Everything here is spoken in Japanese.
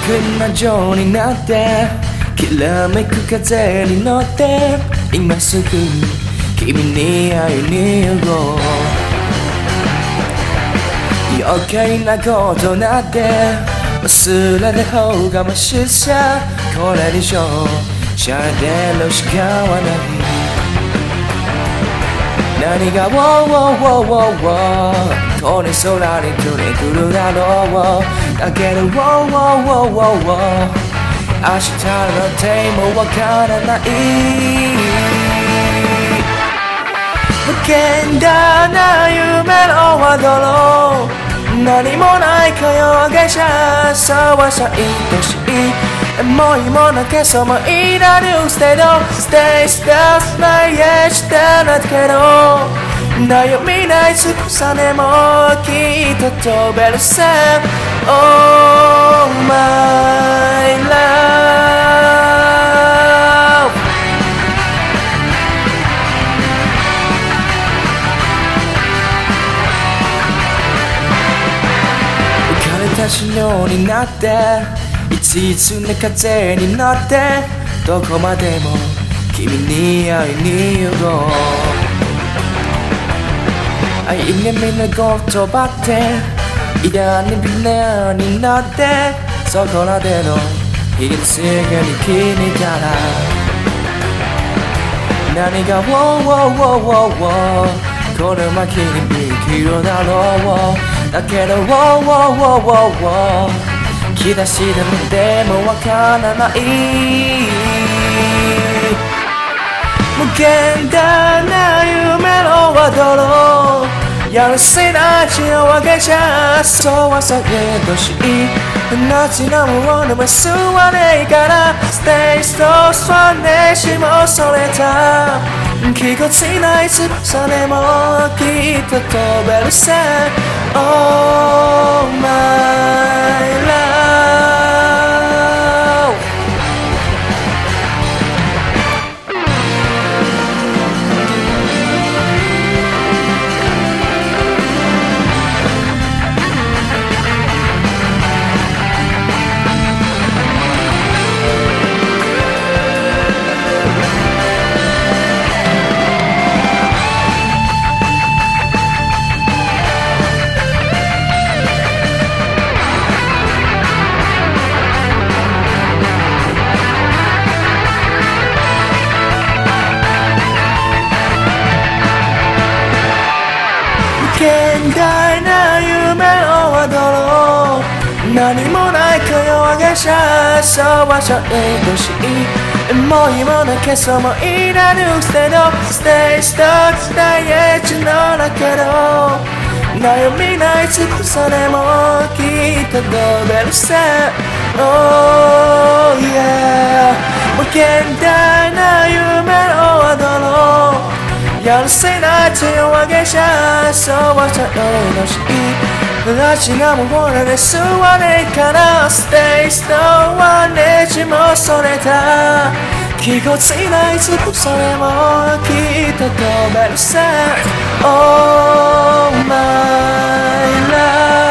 くな情になってきらめく風に乗って今すぐ君に会いに行こう。余計なことなんて忘れる方がマシさ。これ以上しゃれてるしかはない。何がこれ空に来るだろう。だけど明日の手もわからない。無限大な夢の輪泥、何もないかよげじゃそうはさ愛しい。もいもなけそもいらぬステードStay still ないへしてなけど悩みないつくさねもきっと飛べるさ Oh my love。浮かれたしのになっていついつね風に乗ってどこまでも君に会いに行こう。愛にみんな言葉っていらにみんなになってそこらでの日がすぐに君から何がこの巻に生きるだろう。だけど気出しでもわからない。無限大な夢の輪泥、やるせない血のわけじゃそうはさえどしい。夏のものは吸わねえからステイストスワンでしもそれた気がついないつさでもきっと飛べるさ Oh my love。現代な夢の輪泥、何もないかよわげしゃそうはしゃいとしい。もう今のけそもいらぬステドステイストスタイエッジのだけど悩みないつくさでもきっと飛べるさ Oh yeah。 無限大な夢の輪泥、やるせない手を上げちゃそうはさえのしい。がもられ吸わねえからステイストはねじもそれた気がついないつくそれもきっと飛べるさ Oh my love。